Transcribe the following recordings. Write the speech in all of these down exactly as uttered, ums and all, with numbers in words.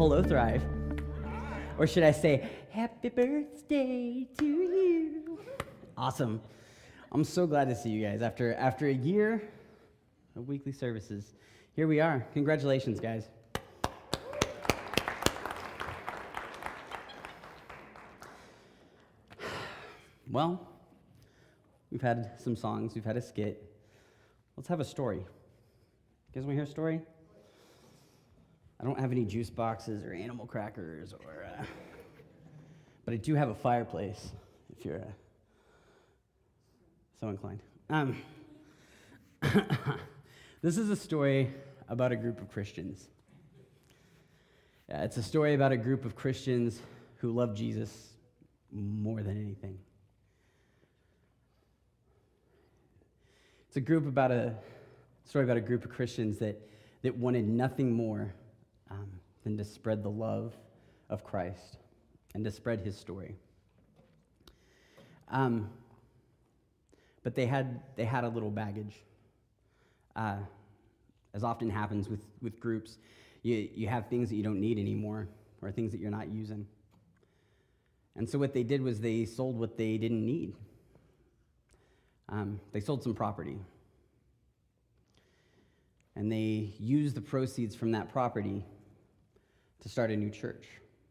hello, Thrive. Or should I say, happy birthday to you. Awesome. I'm so glad to see you guys. After, after a year of weekly services, here we are. Congratulations, guys. Well, we've had some songs, we've had a skit. Let's have a story. You guys want to hear a story? I don't have any juice boxes or animal crackers, or, uh, but I do have a fireplace, if you're uh, so inclined. Um, this is a story about a group of Christians. Yeah, it's a story about a group of Christians who love Jesus more than anything. It's a group about a story about a group of Christians that, that wanted nothing more um, than to spread the love of Christ and to spread his story. Um, but they had they had a little baggage. Uh, as often happens with, with groups, you, you have things that you don't need anymore or things that you're not using. And so what they did was they sold what they didn't need. Um, they sold some property. And they used the proceeds from that property to start a new church.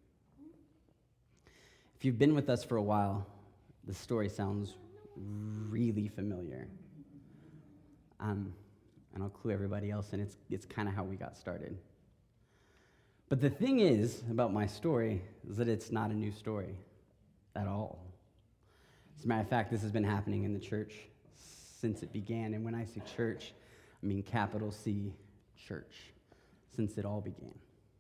If you've been with us for a while, the story sounds really familiar. Um, and I'll clue everybody else in. It's, it's kind of how we got started. But the thing is about my story is that it's not a new story at all. As a matter of fact, this has been happening in the church since it began. And when I say church, I mean capital C, church, since it all began.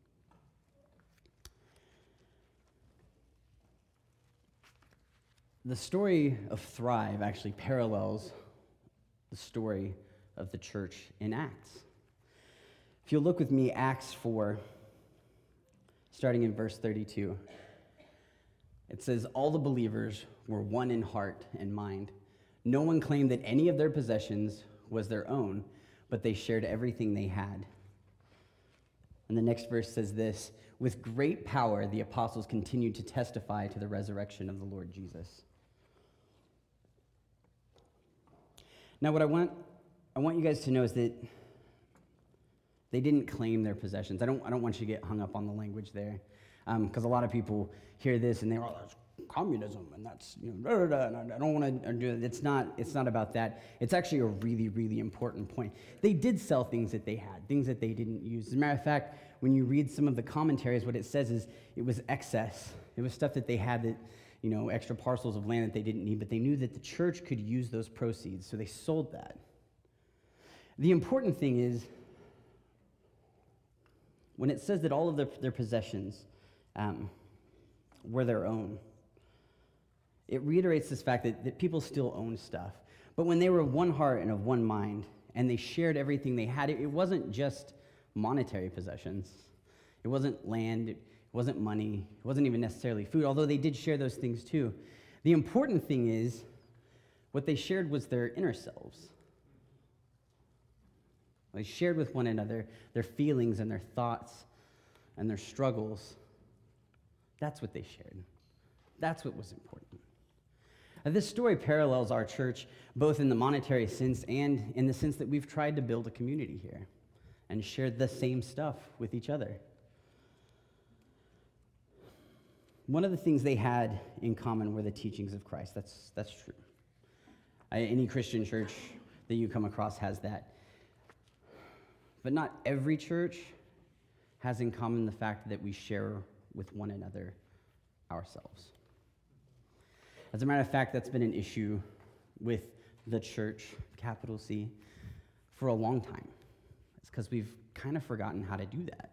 The story of Thrive actually parallels the story of the church in Acts. If you'll look with me, Acts four, starting in verse thirty-two, it says, "All the believers were one in heart and mind. No one claimed that any of their possessions was their own, but they shared everything they had." And the next verse says this, "With great power the apostles continued to testify to the resurrection of the Lord Jesus." Now what I want I want you guys to know is that they didn't claim their possessions. I don't I don't want you to get hung up on the language there, because um, a lot of people hear this and they're all, "That's communism, and that's, you know, da, da, da, and I don't want to do it." It's not, it's not about that. It's actually a really, really important point. They did sell things that they had, things that they didn't use. As a matter of fact, when you read some of the commentaries, what it says is it was excess. It was stuff that they had that, you know, extra parcels of land that they didn't need, but they knew that the church could use those proceeds, so they sold that. The important thing is, when it says that all of their, their possessions um, were their own, it reiterates this fact that, that people still own stuff. But when they were of one heart and of one mind, and they shared everything they had, it, it wasn't just monetary possessions. It wasn't land, it wasn't money, it wasn't even necessarily food, although they did share those things too. The important thing is, what they shared was their inner selves. They shared with one another their feelings and their thoughts and their struggles. That's what they shared. That's what was important. Now, this story parallels our church both in the monetary sense and in the sense that we've tried to build a community here and shared the same stuff with each other. One of the things they had in common were the teachings of Christ. That's, that's true. I, any Christian church that you come across has that. But not every church has in common the fact that we share with one another ourselves. As a matter of fact, that's been an issue with the church, capital C, for a long time. It's because we've kind of forgotten how to do that.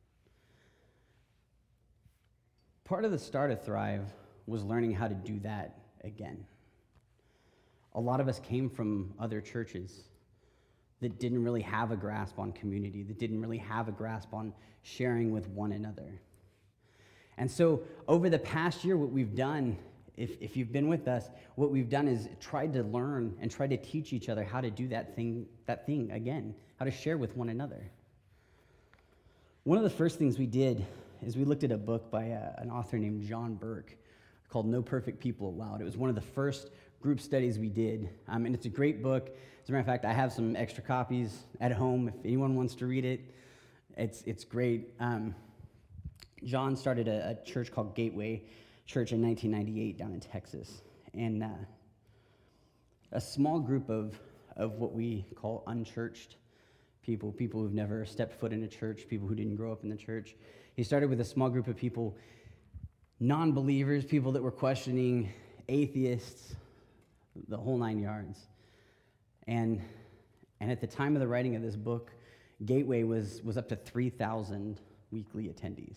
Part of the start of Thrive was learning how to do that again. A lot of us came from other churches that didn't really have a grasp on community, that didn't really have a grasp on sharing with one another. And so over the past year, what we've done, if, if you've been with us, what we've done is tried to learn and try to teach each other how to do that thing, that thing again, how to share with one another. One of the first things we did is we looked at a book by uh, an author named John Burke called No Perfect People Allowed. It was one of the first group studies we did, um, and it's a great book. As a matter of fact, I have some extra copies at home if anyone wants to read it. It's, it's great. Um, John started a, a church called Gateway Church in nineteen ninety-eight down in Texas, and uh, a small group of, of what we call unchurched people, people who've never stepped foot in a church, people who didn't grow up in the church. He started with a small group of people, non-believers, people that were questioning, atheists, the whole nine yards. And, and at the time of the writing of this book, Gateway was, was up to three thousand weekly attendees.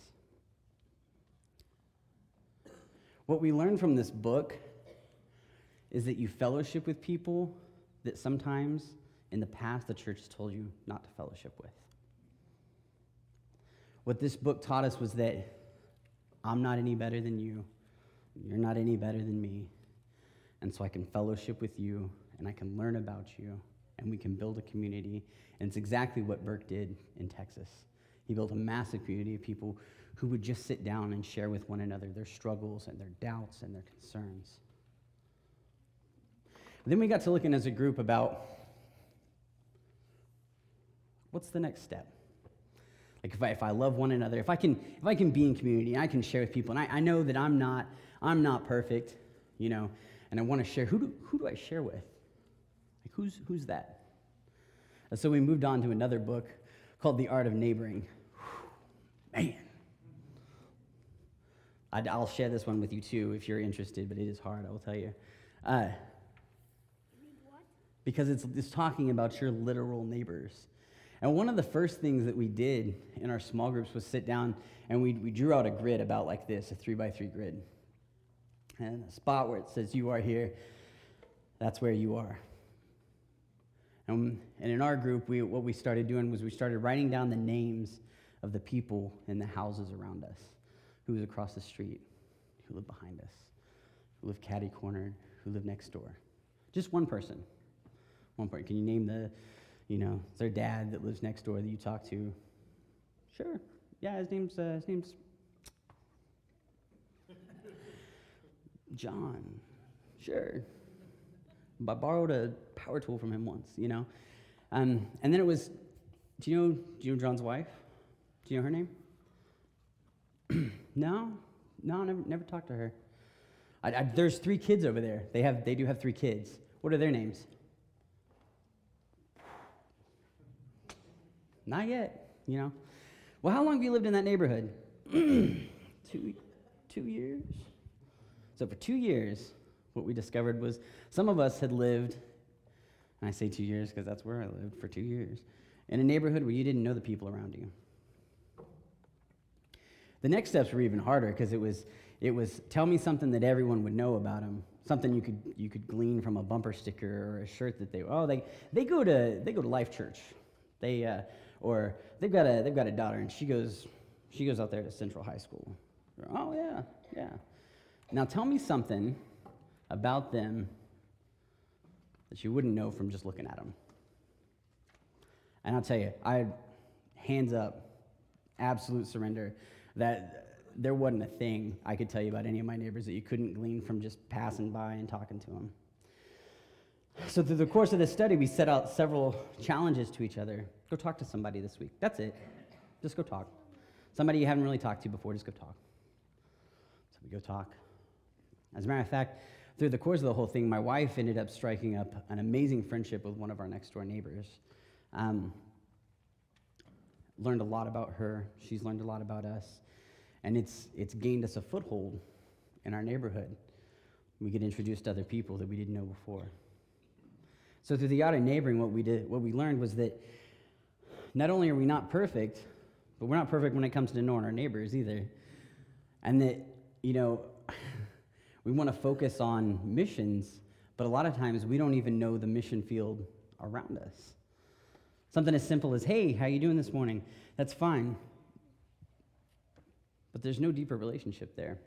What we learned from this book is that you fellowship with people that sometimes in the past the church has told you not to fellowship with. What this book taught us was that I'm not any better than you, you're not any better than me, and so I can fellowship with you, and I can learn about you, and we can build a community. And it's exactly what Burke did in Texas. He built a massive community of people who would just sit down and share with one another their struggles and their doubts and their concerns. Then we got to looking as a group about what's the next step? Like if I, if I love one another, if I can if I can be in community and I can share with people, and I, I know that I'm not I'm not perfect, you know, and I want to share, who do who do I share with? Like who's who's that? And so we moved on to another book called The Art of Neighboring. Whew, man. I'd, I'll share this one with you too if you're interested, but it is hard, I will tell you. Uh, because it's, it's talking about your literal neighbors. And one of the first things that we did in our small groups was sit down and we, we drew out a grid about like this, a three by three grid. And a spot where it says you are here, that's where you are. And, and in our group, we, what we started doing was we started writing down the names of the people in the houses around us, who was across the street, who lived behind us, who lived catty-cornered, who lived next door. Just one person. One person. Can you name the, you know, is there a dad that lives next door that you talk to? Sure. Yeah, his name's, uh, his name's John. Sure. I borrowed a power tool from him once, you know. Um, and then it was, do you know, do you know John's wife? Do you know her name? No, no, never, never talked to her. I, I, there's three kids over there. They have, they do have three kids. What are their names? Not yet, you know. Well, how long have you lived in that neighborhood? two, two years. So for two years, what we discovered was some of us had lived, and I say two years because that's where I lived for two years, in a neighborhood where you didn't know the people around you. The next steps were even harder because it was it was tell me something that everyone would know about him, something you could you could glean from a bumper sticker or a shirt that they oh they they go to they go to Life Church, they uh, or they've got a they've got a daughter and she goes she goes out there to Central High School. Oh yeah yeah. Now tell me something about them that you wouldn't know from just looking at them. And I'll tell you, I hands up, absolute surrender. That there wasn't a thing I could tell you about any of my neighbors that you couldn't glean from just passing by and talking to them. So through the course of this study, we set out several challenges to each other. Go talk to somebody this week. That's it. Just go talk. Somebody you haven't really talked to before, just go talk. So we go talk. As a matter of fact, through the course of the whole thing, my wife ended up striking up an amazing friendship with one of our next door neighbors. Um, learned a lot about her. She's learned a lot about us. And it's it's gained us a foothold in our neighborhood. We get introduced to other people that we didn't know before. So through the art of neighboring, what we did, what we learned was that not only are we not perfect, but we're not perfect when it comes to knowing our neighbors either. And that, you know, we want to focus on missions, but a lot of times we don't even know the mission field around us. Something as simple as, hey, how you doing this morning? That's fine. But there's no deeper relationship there.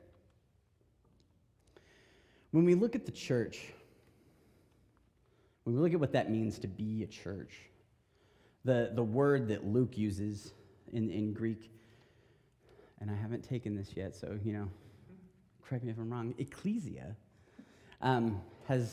When we look at the church, when we look at what that means to be a church, the, the word that Luke uses in, in Greek, and I haven't taken this yet, so, you know, correct me if I'm wrong, ecclesia um, has,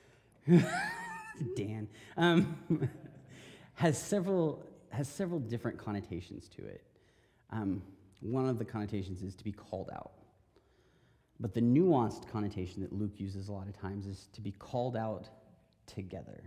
Dan, um, has several has several different connotations to it. Um, one of the connotations is to be called out. But the nuanced connotation that Luke uses a lot of times is to be called out together.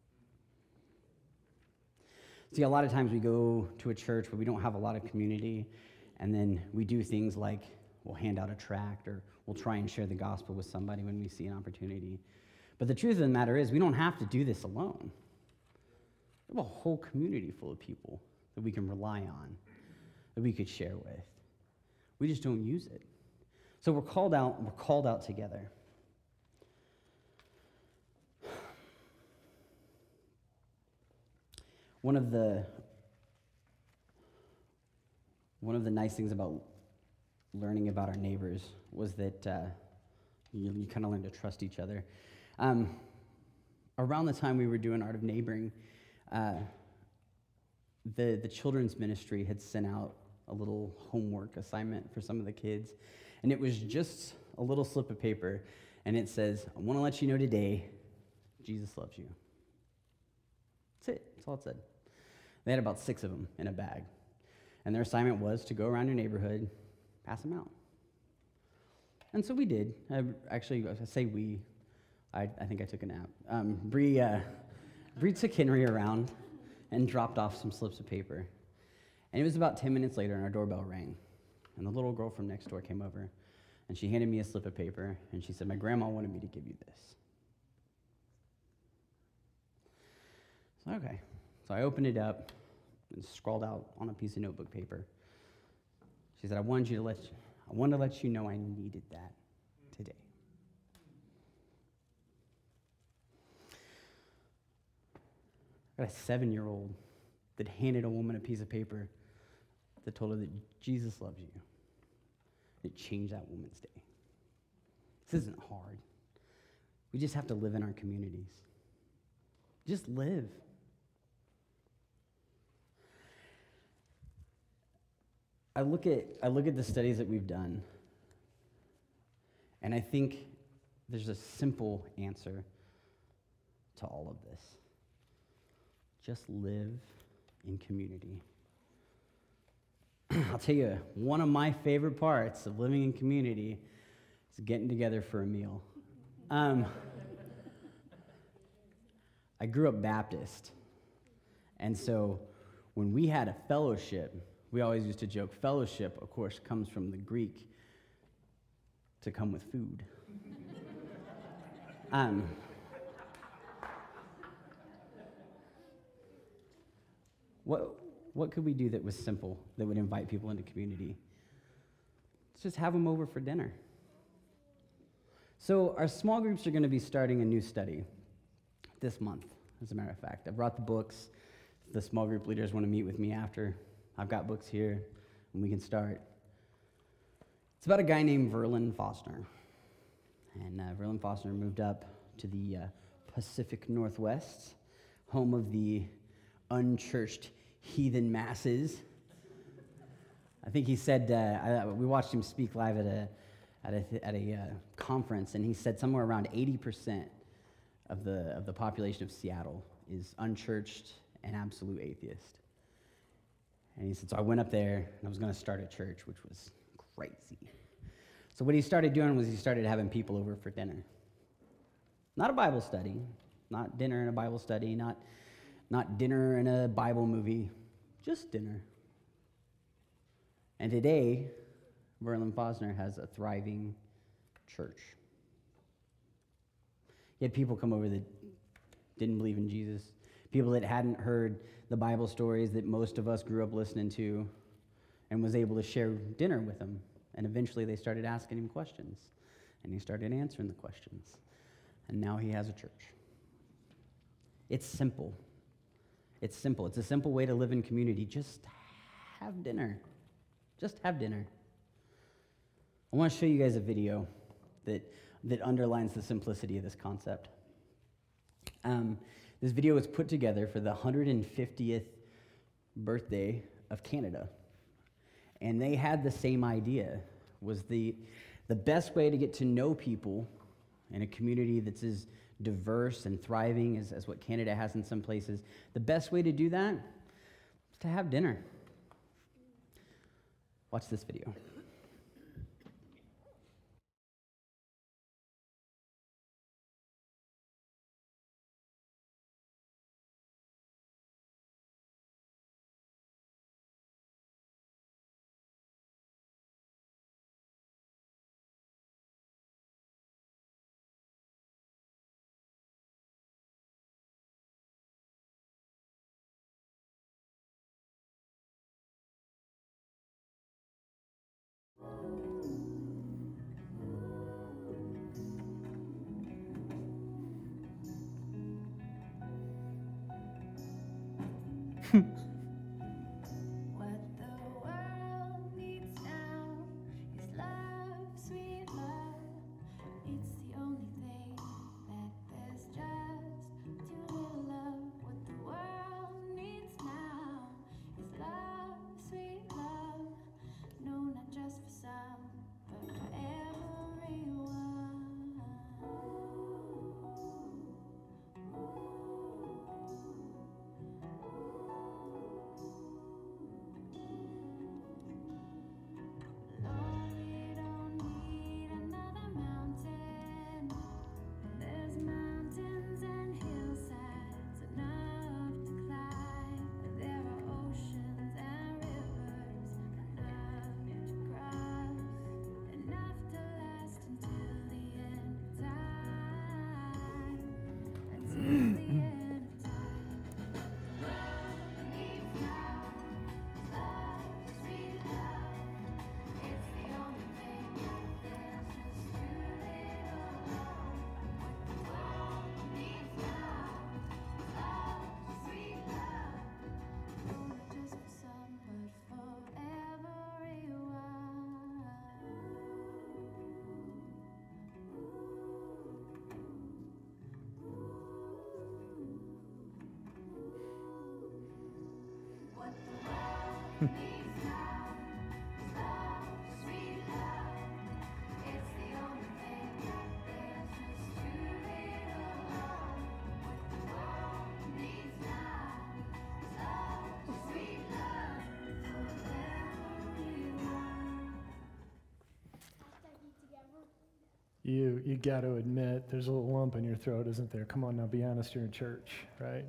See, a lot of times we go to a church where we don't have a lot of community, and then we do things like we'll hand out a tract or we'll try and share the gospel with somebody when we see an opportunity. But the truth of the matter is we don't have to do this alone. We have a whole community full of people that we can rely on, that we could share with. We just don't use it. So we're called out, we're called out together. One of the one of the nice things about learning about our neighbors was that uh, you, you kind of learn to trust each other. Um, around the time we were doing Art of Neighboring, uh, the the children's ministry had sent out a little homework assignment for some of the kids, and it was just a little slip of paper, and it says, "I want to let you know today, Jesus loves you." That's it. That's all it said. They had about six of them in a bag. And their assignment was to go around your neighborhood, pass them out. And so we did. I, actually, I say we. I, I think I took a nap. Um, Bree, uh, Bree took Henry around and dropped off some slips of paper. And it was about ten minutes later, and our doorbell rang. And the little girl from next door came over, and she handed me a slip of paper, and she said, "My grandma wanted me to give you this." So, okay. So I opened it up and scrawled out on a piece of notebook paper. She said, I wanted you to let you, I wanted to let you know I needed that today. I got a seven-year-old that handed a woman a piece of paper that told her that Jesus loves you. It changed that woman's day. This isn't hard. We just have to live in our communities. Just live. I look at I look at the studies that we've done, and I think there's a simple answer to all of this. Just live in community. I'll tell you, one of my favorite parts of living in community is getting together for a meal. Um, I grew up Baptist, and so when we had a fellowship, we always used to joke, fellowship, of course, comes from the Greek to come with food. um, what, what could we do that was simple, that would invite people into community? Let's just have them over for dinner. So our small groups are going to be starting a new study this month, as a matter of fact. I brought the books. The small group leaders want to meet with me after. I've got books here, and we can start. It's about a guy named Verlin Foster. And uh, Verlin Foster moved up to the uh, Pacific Northwest, home of the unchurched heathen masses. I think he said, uh, I, we watched him speak live at a, at a, at a uh, conference, and he said somewhere around eighty percent of the, of the population of Seattle is unchurched and absolute atheist. And he said, so I went up there, and I was going to start a church, which was crazy. So what he started doing was he started having people over for dinner. Not a Bible study, not dinner and a Bible study, not, not dinner and a Bible movie, just dinner. And today, Verlin Foster has a thriving church. He had people come over that didn't believe in Jesus, people that hadn't heard the Bible stories that most of us grew up listening to, and was able to share dinner with them. And eventually they started asking him questions, and he started answering the questions. And now he has a church. It's simple. It's simple. It's a simple way to live in community. Just have dinner. Just have dinner. I want to show you guys a video that, that underlines the simplicity of this concept. Um, This video was put together for the one hundred fiftieth birthday of Canada. And they had the same idea, was the, the best way to get to know people in a community that's as diverse and thriving as, as what Canada has in some places, the best way to do that is to have dinner. Watch this video. What the world needs now is love, sweet love. It's the only thing that there's just too little of. What the world needs now is love, sweet love. No, not just for some, but for everyone. Lord, we don't need another mountain. There's mountains and hillsides enough to climb. There are oceans and rivers enough to cross, enough to last until the end of time. Until the end of time. The world needs now love, sweet love. It's the only thing that there's just too little of. What the world needs now is love, sweet love. No, not just for some, but for everyone. What the world needs now is love, sweet love. It's the only thing that there's just too little of. What the world needs now is love, sweet love for everyone. You you got to admit, there's a little lump in your throat, isn't there? Come on now, be honest, you're in church, right?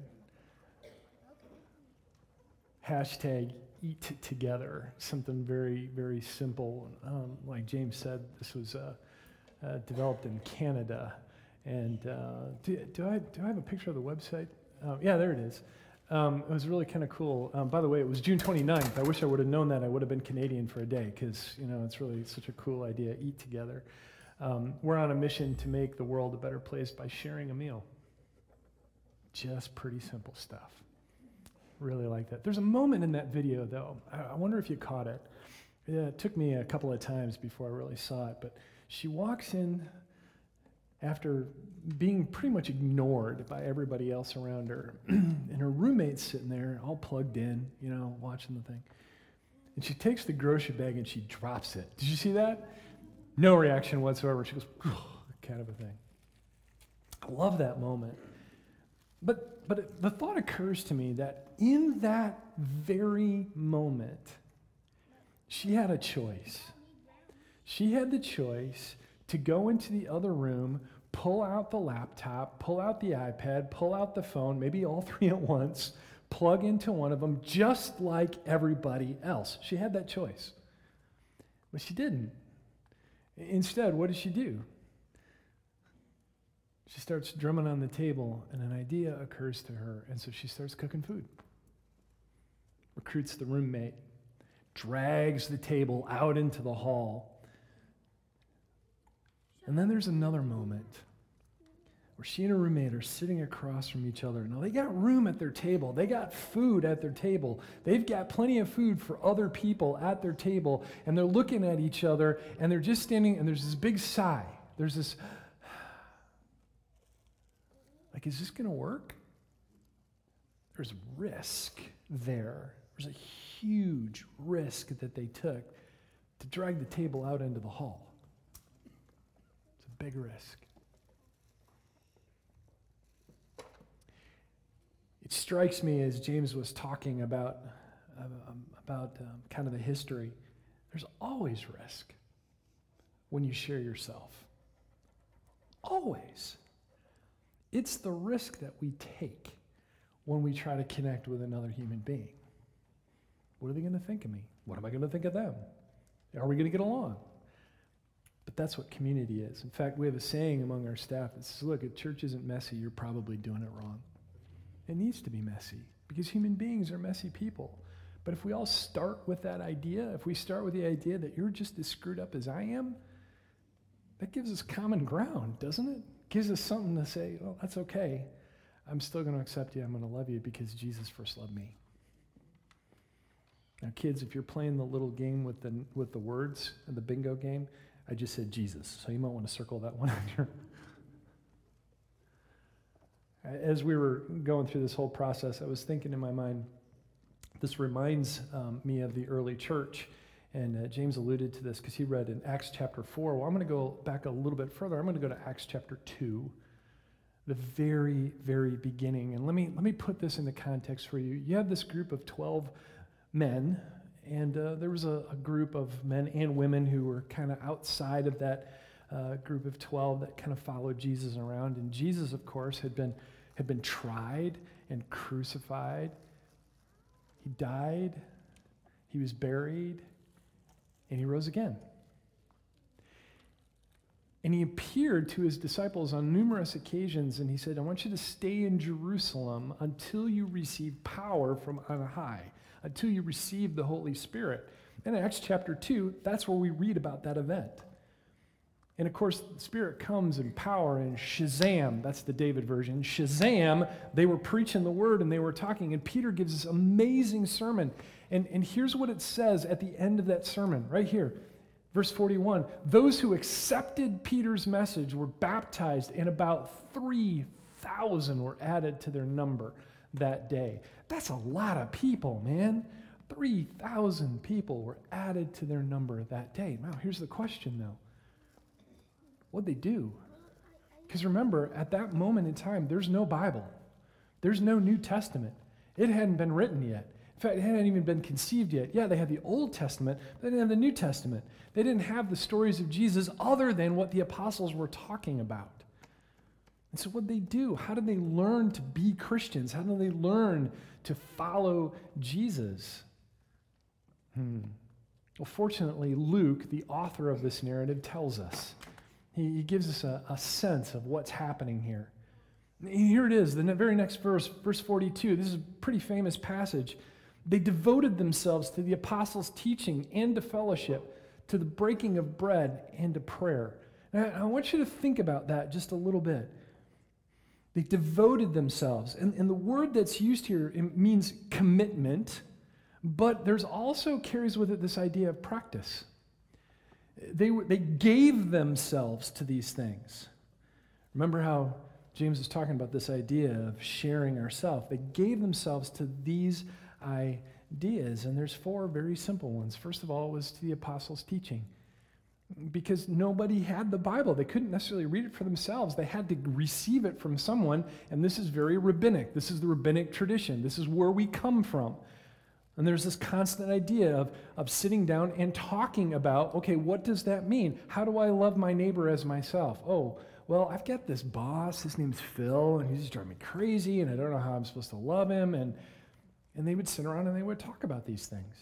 Hashtag eat together, something very, very simple. Um, like James said, this was uh, uh, developed in Canada. And uh, do, do, I, do I have a picture of the website? Uh, yeah, there it is. Um, it was really kind of cool. Um, by the way, it was June twenty-ninth. I wish I would have known that. I would have been Canadian for a day because, you know, it's really such a cool idea, eat together. Um, we're on a mission to make the world a better place by sharing a meal. Just pretty simple stuff. Really like that. There's a moment in that video, though. I, I wonder if you caught it. Yeah, it took me a couple of times before I really saw it, but she walks in after being pretty much ignored by everybody else around her, and her roommate's sitting there, all plugged in, you know, watching the thing. And she takes the grocery bag and she drops it. Did you see that? No reaction whatsoever. She goes, kind of a thing. I love that moment. But but it, the thought occurs to me that in that very moment, she had a choice. She had the choice to go into the other room, pull out the laptop, pull out the iPad, pull out the phone, maybe all three at once, plug into one of them, just like everybody else. She had that choice. But she didn't. Instead, what did she do? She starts drumming on the table, and an idea occurs to her, and so she starts cooking food. Recruits the roommate, drags the table out into the hall. And then there's another moment where she and her roommate are sitting across from each other. Now, they got room at their table. They got food at their table. They've got plenty of food for other people at their table, and they're looking at each other, and they're just standing, and there's this big sigh. There's this, like, is this going to work? There's risk there. There's a huge risk that they took to drag the table out into the hall. It's a big risk. It strikes me as James was talking about, um, about um, kind of the history, there's always risk when you share yourself. Always. It's the risk that we take when we try to connect with another human being. What are they going to think of me? What am I going to think of them? Are we going to get along? But that's what community is. In fact, we have a saying among our staff that says, look, if church isn't messy, you're probably doing it wrong. It needs to be messy because human beings are messy people. But if we all start with that idea, if we start with the idea that you're just as screwed up as I am, that gives us common ground, doesn't it? Gives us something to say, well, that's okay. I'm still going to accept you. I'm going to love you because Jesus first loved me. Now, kids, if you're playing the little game with the with the words, the bingo game, I just said Jesus, so you might want to circle that one on your... As we were going through this whole process, I was thinking in my mind, this reminds um, me of the early church. And uh, James alluded to this because he read in Acts chapter four. Well, I'm going to go back a little bit further. I'm going to go to Acts chapter two, the very, very beginning. And let me, let me put this into context for you. You have this group of twelve men, and uh, there was a, a group of men and women who were kind of outside of that uh, group of twelve that kind of followed Jesus around. And Jesus, of course, had been had been tried and crucified. He died, he was buried, and he rose again. And he appeared to his disciples on numerous occasions, and he said, I want you to stay in Jerusalem until you receive power from on high, until you receive the Holy Spirit. And in Acts chapter two, that's where we read about that event. And of course, the Spirit comes in power, and Shazam, that's the David version, Shazam, they were preaching the word and they were talking, and Peter gives this amazing sermon. And, and here's what it says at the end of that sermon, right here, verse forty-one. Those who accepted Peter's message were baptized, and about three thousand were added to their number that day. That's a lot of people, man. three thousand people were added to their number that day. Now, here's the question, though. What'd they do? Because remember, at that moment in time, there's no Bible. There's no New Testament. It hadn't been written yet. In fact, it hadn't even been conceived yet. Yeah, they had the Old Testament, but they didn't have the New Testament. They didn't have the stories of Jesus other than what the apostles were talking about. And so what'd they do? How did they learn to be Christians? How did they learn to follow Jesus? Hmm. Well, fortunately, Luke, the author of this narrative, tells us. He, he gives us a, a sense of what's happening here. And here it is, the very next verse, verse forty-two. This is a pretty famous passage. They devoted themselves to the apostles' teaching and to fellowship, to the breaking of bread and to prayer. Now, I want you to think about that just a little bit. They devoted themselves. And, and the word that's used here it means commitment, but there's also carries with it this idea of practice. They, were, they gave themselves to these things. Remember how James is talking about this idea of sharing ourselves. They gave themselves to these ideas, and there's four very simple ones. First of all, it was to the apostles' teaching, because nobody had the Bible. They couldn't necessarily read it for themselves. They had to receive it from someone, and this is very rabbinic. This is the rabbinic tradition. This is where we come from. And there's this constant idea of, of sitting down and talking about, okay, what does that mean? How do I love my neighbor as myself? Oh, well, I've got this boss. His name's Phil, and he's just driving me crazy, and I don't know how I'm supposed to love him. And, and they would sit around and they would talk about these things.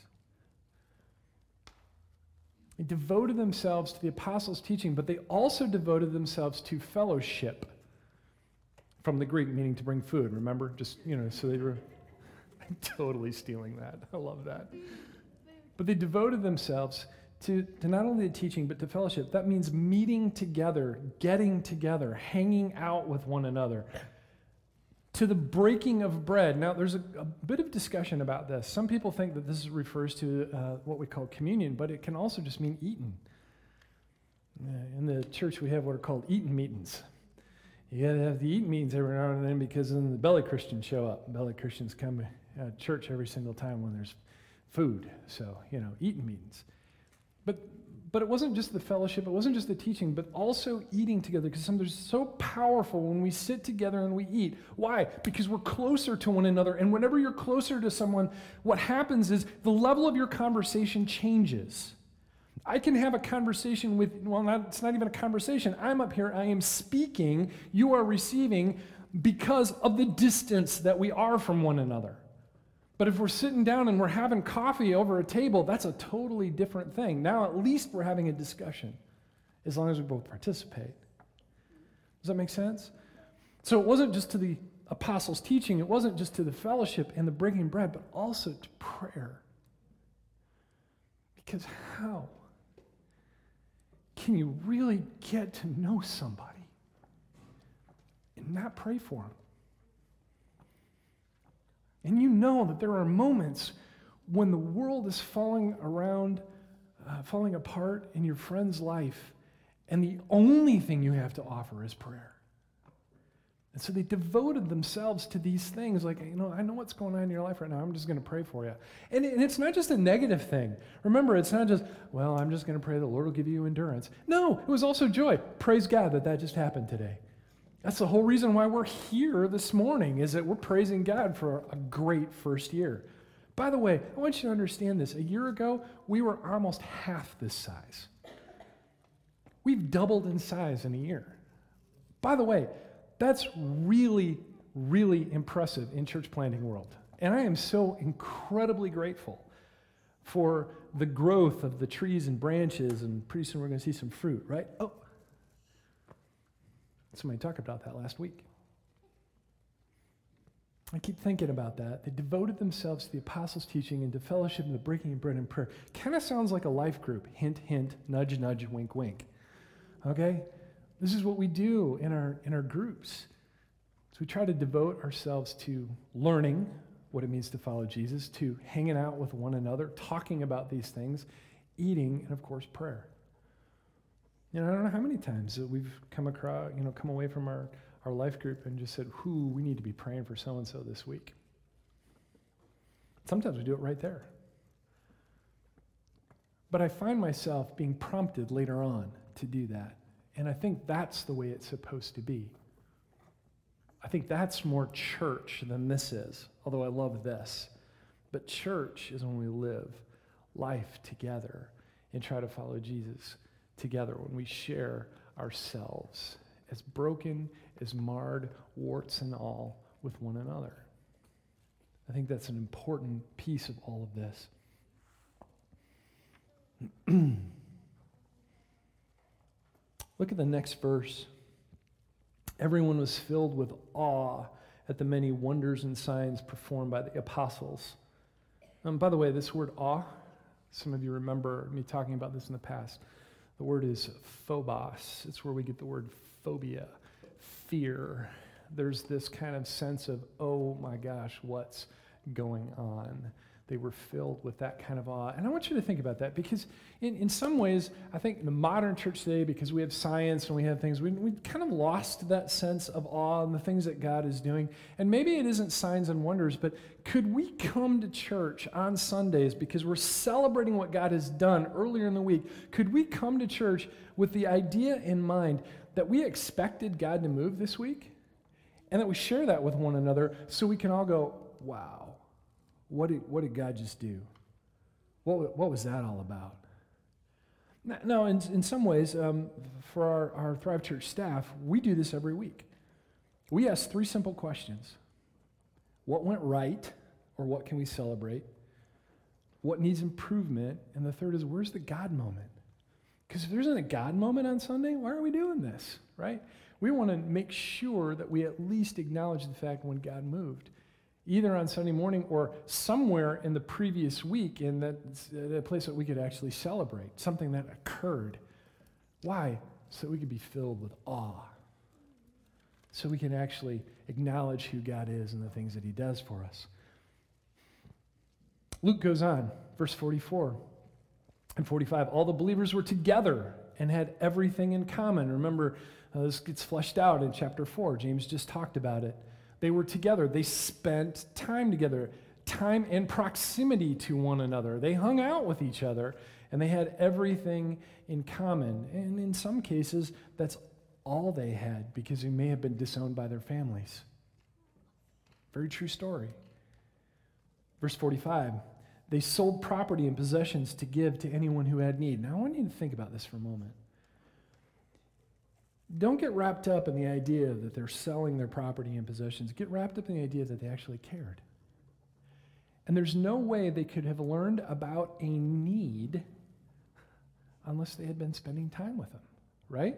They devoted themselves to the apostles' teaching, but they also devoted themselves to fellowship, from the Greek, meaning to bring food. Remember? Just, you know, so they were... I'm totally stealing that. I love that. But they devoted themselves to, to not only the teaching, but to fellowship. That means meeting together, getting together, hanging out with one another. To the breaking of bread. Now, there's a, a bit of discussion about this. Some people think that this refers to uh, what we call communion, but it can also just mean eating. Uh, in the church, we have what are called eating meetings. You got to have the eat meetings every now and then because then the belly Christians show up. Belly Christians come to uh, church every single time when there's food. So, you know, eating meetings. But but it wasn't just the fellowship, it wasn't just the teaching, but also eating together, because something so powerful when we sit together and we eat. Why? Because we're closer to one another, and whenever you're closer to someone, what happens is the level of your conversation changes. I can have a conversation with, well, not, it's not even a conversation. I'm up here, I am speaking, you are receiving because of the distance that we are from one another. But if we're sitting down and we're having coffee over a table, that's a totally different thing. Now at least we're having a discussion, as long as we both participate. Does that make sense? So it wasn't just to the apostles' teaching, it wasn't just to the fellowship and the breaking bread, but also to prayer. Because how can you really get to know somebody and not pray for them? And you know that there are moments when the world is falling around, uh, falling apart in your friend's life, and the only thing you have to offer is prayer. And so they devoted themselves to these things, like, you know, I know what's going on in your life right now, I'm just going to pray for you. And, it, and it's not just a negative thing. Remember, it's not just, well, I'm just going to pray the Lord will give you endurance. No, it was also joy. Praise God that that just happened today. That's the whole reason why we're here this morning, is that we're praising God for a great first year. By the way, I want you to understand this. A year ago, we were almost half this size. We've doubled in size in a year. By the way, that's really, really impressive in church planting world. And I am so incredibly grateful for the growth of the trees and branches, and pretty soon we're going to see some fruit, right? Oh, somebody talked about that last week. I keep thinking about that. They devoted themselves to the apostles' teaching and to fellowship and the breaking of bread and prayer. Kind of sounds like a life group. Hint, hint, nudge, nudge, wink, wink. Okay? This is what we do in our in our groups. So we try to devote ourselves to learning what it means to follow Jesus, to hanging out with one another, talking about these things, eating, and of course, prayer. You know, I don't know how many times that we've come across, you know, come away from our, our life group and just said, whoo, we need to be praying for so-and-so this week. Sometimes we do it right there. But I find myself being prompted later on to do that. And I think that's the way it's supposed to be. I think that's more church than this is, although I love this. But church is when we live life together and try to follow Jesus together, when we share ourselves as broken, as marred, warts and all, with one another. I think that's an important piece of all of this. Look at the next verse. Everyone was filled with awe at the many wonders and signs performed by the apostles. Um, by the way, this word awe, some of you remember me talking about this in the past. The word is phobos. It's where we get the word phobia, fear. There's this kind of sense of, oh my gosh, what's going on? They were filled with that kind of awe. And I want you to think about that, because in, in some ways, I think in the modern church today, because we have science and we have things, we, we've kind of lost that sense of awe and the things that God is doing. And maybe it isn't signs and wonders, but could we come to church on Sundays because we're celebrating what God has done earlier in the week? Could we come to church with the idea in mind that we expected God to move this week? And that we share that with one another so we can all go, wow. What did, what did God just do? What, what was that all about? Now, in, in some ways, um, for our, our Thrive Church staff, we do this every week. We ask three simple questions. What went right, or what can we celebrate? What needs improvement? And the third is, where's the God moment? Because if there isn't a God moment on Sunday, why are we doing this, right? We want to make sure that we at least acknowledge the fact when God moved, either on Sunday morning or somewhere in the previous week, in that a place that we could actually celebrate, something that occurred. Why? So that we could be filled with awe. So we can actually acknowledge who God is and the things that he does for us. Luke goes on, verse forty-four and forty-five. All the believers were together and had everything in common. Remember, Uh, this gets fleshed out in chapter four. James just talked about it. They were together. They spent time together, time and proximity to one another. They hung out with each other, and they had everything in common. And in some cases, that's all they had because they may have been disowned by their families. Very true story. Verse forty-five, they sold property and possessions to give to anyone who had need. Now, I want you to think about this for a moment. Don't get wrapped up in the idea that they're selling their property and possessions. Get wrapped up in the idea that they actually cared. And there's no way they could have learned about a need unless they had been spending time with them, right?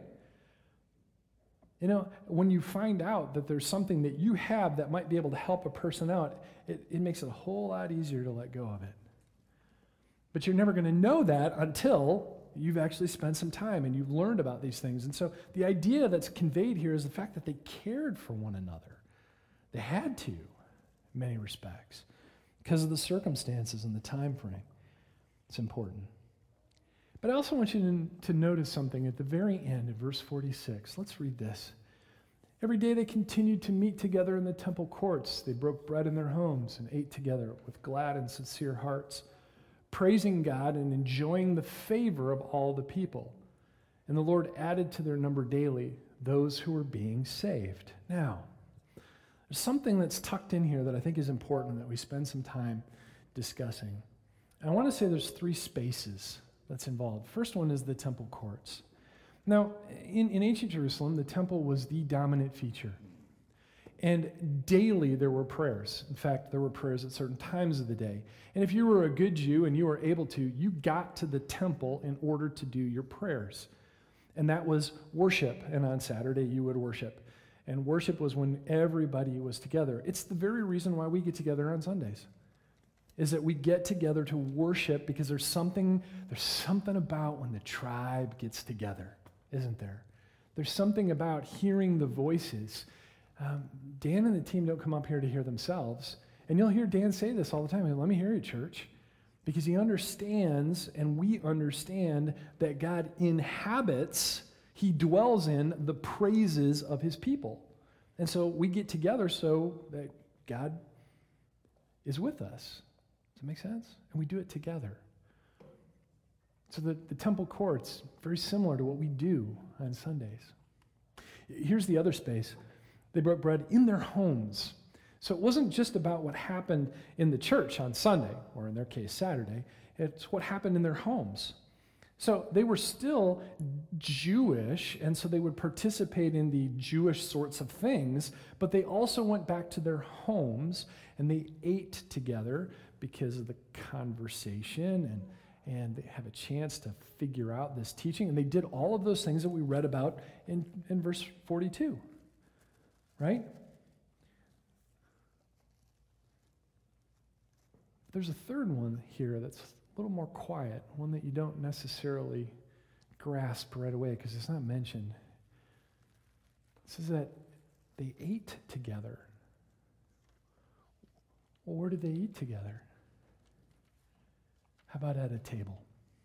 You know, when you find out that there's something that you have that might be able to help a person out, it, it makes it a whole lot easier to let go of it. But you're never going to know that until you've actually spent some time and you've learned about these things. And so the idea that's conveyed here is the fact that they cared for one another. They had to, in many respects, because of the circumstances and the time frame. It's important. But I also want you to, to notice something at the very end of verse forty-six. Let's read this. Every day they continued to meet together in the temple courts. They broke bread in their homes and ate together with glad and sincere hearts, praising God and enjoying the favor of all the people. And the Lord added to their number daily those who were being saved. Now, there's something that's tucked in here that I think is important that we spend some time discussing. And I want to say there's three spaces that's involved. First one is the temple courts. Now, in, in ancient Jerusalem, the temple was the dominant feature. And daily there were prayers. In fact, there were prayers at certain times of the day. And if you were a good Jew and you were able to, you got to the temple in order to do your prayers. And that was worship. And on Saturday you would worship. And worship was when everybody was together. It's the very reason why we get together on Sundays, is that we get together to worship because there's something, there's something about when the tribe gets together, isn't there? There's something about hearing the voices. Um, Dan and the team don't come up here to hear themselves. And you'll hear Dan say this all the time. Let me hear you, church. Because he understands, and we understand, that God inhabits, he dwells in the praises of his people. And so we get together so that God is with us. Does that make sense? And we do it together. So the, the temple courts, very similar to what we do on Sundays. Here's the other space. They broke bread in their homes. So it wasn't just about what happened in the church on Sunday, or in their case, Saturday. It's what happened in their homes. So they were still Jewish, and so they would participate in the Jewish sorts of things, but they also went back to their homes, and they ate together because of the conversation, and, and they have a chance to figure out this teaching. And they did all of those things that we read about in, in verse forty-two, right? There's a third one here that's a little more quiet, one that you don't necessarily grasp right away because it's not mentioned. It says that they ate together. Well, where did they eat together? How about at a table?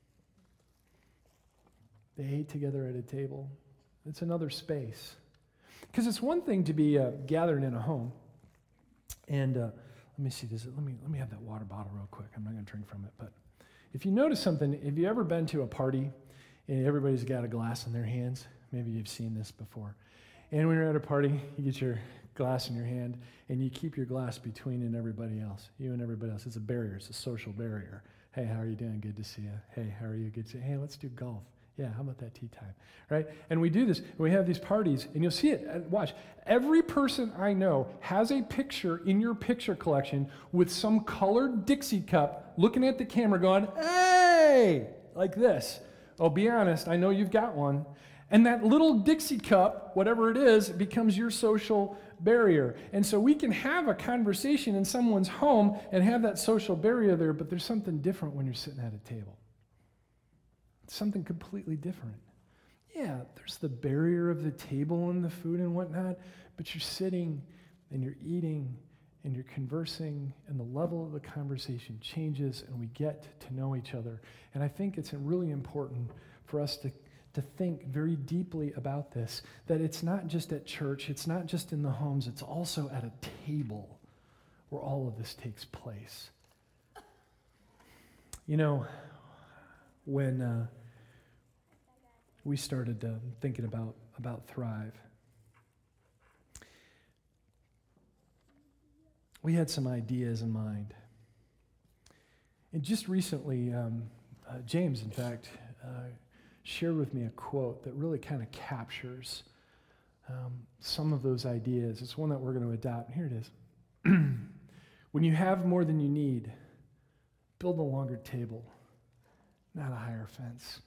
They ate together at a table. It's another space. Because it's one thing to be uh, gathered in a home. And uh, let me see, does it, let me let me have that water bottle real quick. I'm not going to drink from it. But if you notice something, have you ever been to a party and everybody's got a glass in their hands? Maybe you've seen this before. And when you're at a party, you get your glass in your hand and you keep your glass between you and everybody else. You and everybody else. It's a barrier. It's a social barrier. Hey, how are you doing? Good to see you. Hey, how are you? Good to see you. Hey, let's do golf. Yeah, how about that tea time, right? And we do this. We have these parties, and you'll see it. And watch. Every person I know has a picture in your picture collection with some colored Dixie cup looking at the camera going, hey, like this. Oh, be honest. I know you've got one. And that little Dixie cup, whatever it is, becomes your social barrier. And so we can have a conversation in someone's home and have that social barrier there, but there's something different when you're sitting at a table. It's something completely different. Yeah, there's the barrier of the table and the food and whatnot, but you're sitting and you're eating and you're conversing, and the level of the conversation changes, and we get to know each other. And I think it's really important for us to to think very deeply about this, that it's not just at church, it's not just in the homes, it's also at a table where all of this takes place. You know, when uh, we started uh, thinking about, about Thrive, we had some ideas in mind. And just recently, um, uh, James, in fact, uh, shared with me a quote that really kind of captures um, some of those ideas. It's one that we're going to adopt. Here it is. When you have more than you need, build a longer table, not a higher fence.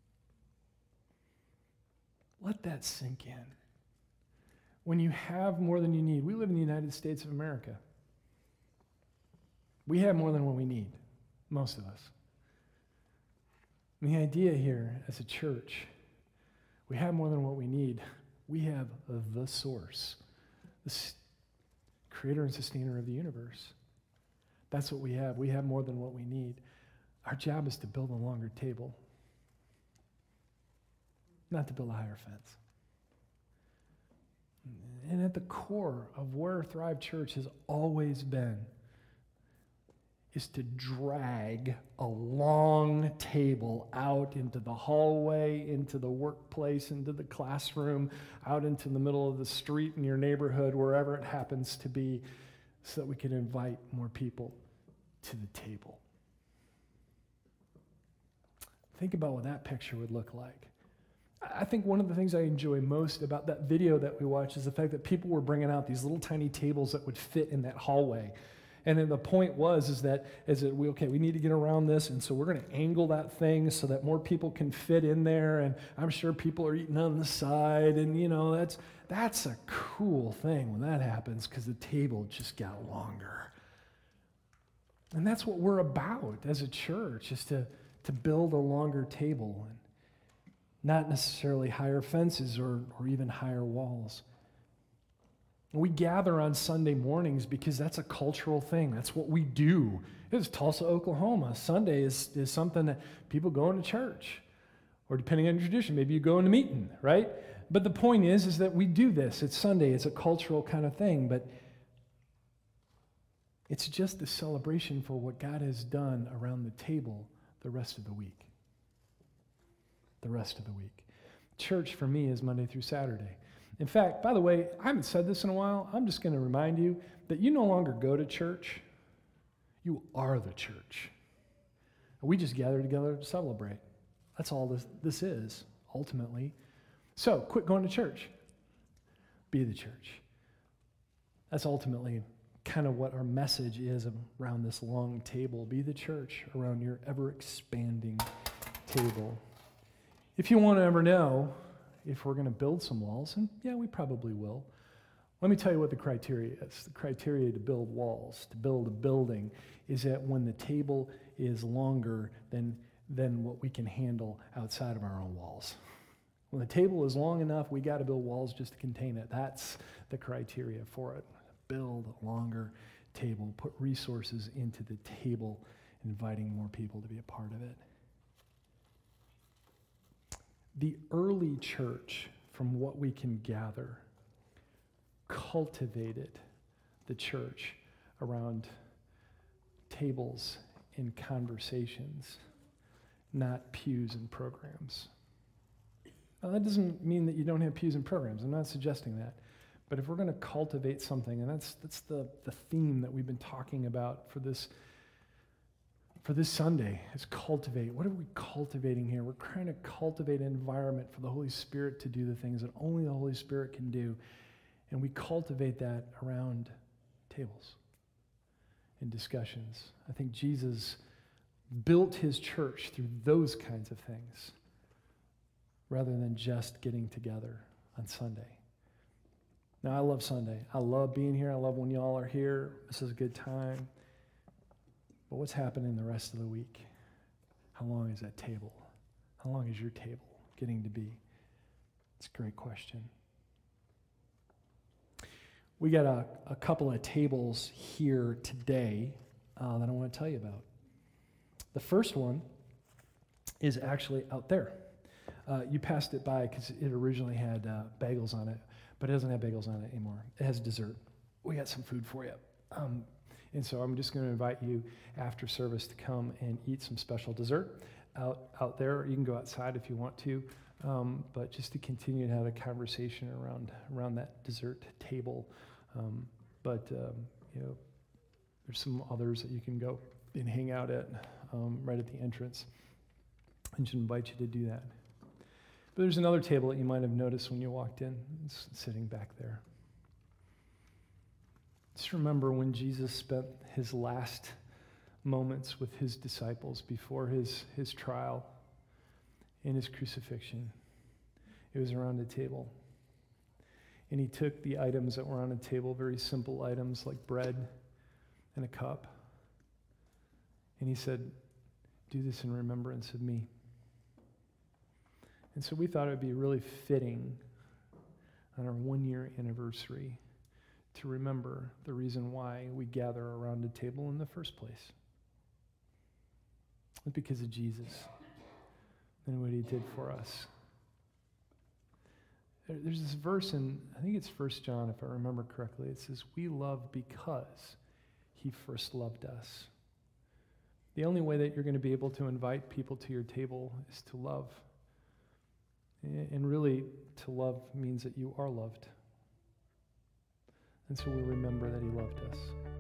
Let that sink in. When you have more than you need, we live in the United States of America. We have more than what we need, most of us. And the idea here as a church, we have more than what we need. We have the source, the creator and sustainer of the universe. That's what we have. We have more than what we need. Our job is to build a longer table, not to build a higher fence. And at the core of where Thrive Church has always been is to drag a long table out into the hallway, into the workplace, into the classroom, out into the middle of the street in your neighborhood, wherever it happens to be, so that we can invite more people to the table. Think about what that picture would look like. I think one of the things I enjoy most about that video that we watched is the fact that people were bringing out these little tiny tables that would fit in that hallway. And then the point was is that, is that we, okay, we need to get around this, and so we're going to angle that thing so that more people can fit in there, and I'm sure people are eating on the side, and you know, that's that's a cool thing when that happens, because the table just got longer. And that's what we're about as a church, is to, to build a longer table, and not necessarily higher fences or, or even higher walls. We gather on Sunday mornings because that's a cultural thing. That's what we do. It's Tulsa, Oklahoma. Sunday is, is something that people go into church. Or depending on your tradition, maybe you go into meeting, right? But the point is, is that we do this. It's Sunday. It's a cultural kind of thing. But it's just a celebration for what God has done around the table the rest of the week. The rest of the week. Church for me is Monday through Saturday. In fact, by the way, I haven't said this in a while. I'm just going to remind you that you no longer go to church. You are the church. We just gather together to celebrate. That's all this, this is, ultimately. So, quit going to church. Be the church. That's ultimately kind of what our message is around this long table. Be the church around your ever-expanding table. If you want to ever know if we're going to build some walls, and yeah, we probably will. Let me tell you what the criteria is. The criteria to build walls, to build a building, is that when the table is longer than, than what we can handle outside of our own walls. When the table is long enough, we got to build walls just to contain it. That's the criteria for it. Build a longer table, put resources into the table, inviting more people to be a part of it. The early church, from what we can gather, cultivated the church around tables and conversations, not pews and programs. Now, that doesn't mean that you don't have pews and programs. I'm not suggesting that. But if we're going to cultivate something, and that's that's the, the theme that we've been talking about for this For this Sunday, is cultivate. What are we cultivating here? We're trying to cultivate an environment for the Holy Spirit to do the things that only the Holy Spirit can do. And we cultivate that around tables and discussions. I think Jesus built his church through those kinds of things rather than just getting together on Sunday. Now, I love Sunday. I love being here. I love when y'all are here. This is a good time. But what's happening the rest of the week? How long is that table? How long is your table getting to be? It's a great question. We got a, a couple of tables here today uh, that I want to tell you about. The first one is actually out there. Uh, you passed it by because it originally had uh, bagels on it, but it doesn't have bagels on it anymore. It has dessert. We got some food for you. Um, and so I'm just going to invite you after service to come and eat some special dessert out, out there. You can go outside if you want to, um, but just to continue to have a conversation around, around that dessert table. Um, but, um, you know, there's some others that you can go and hang out at um, right at the entrance. I should invite you to do that. But there's another table that you might have noticed when you walked in. It's sitting back there. Just remember when Jesus spent his last moments with his disciples before his, his trial and his crucifixion. It was around a table. And he took the items that were on a table, very simple items like bread and a cup. And he said, do this in remembrance of me. And so we thought it would be really fitting on our one-year anniversary to remember the reason why we gather around a table in the first place. It's because of Jesus and what he did for us. There, there's this verse in, I think it's First John, if I remember correctly. It says, we love because he first loved us. The only way that you're going to be able to invite people to your table is to love. And really, to love means that you are loved. And so we remember that he loved us.